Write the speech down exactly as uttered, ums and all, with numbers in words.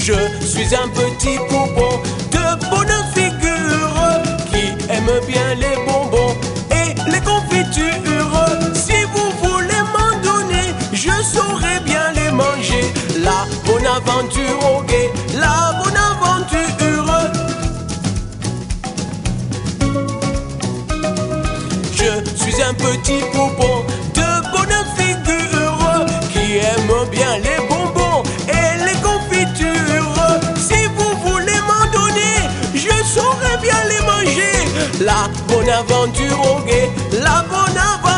Je suis un petit poupon de bonne figure qui aime bien les bonbons et les confitures. Si vous voulez m'en donner, je saurai bien les manger. La bonne aventure au guet, la bonne aventure. Je suis un petit poupon de bonne figure qui aime bien les bonbons et les confitures. Si vous voulez m'en donner, je saurai bien les manger. La bonne aventure au guet, la bonne aventure.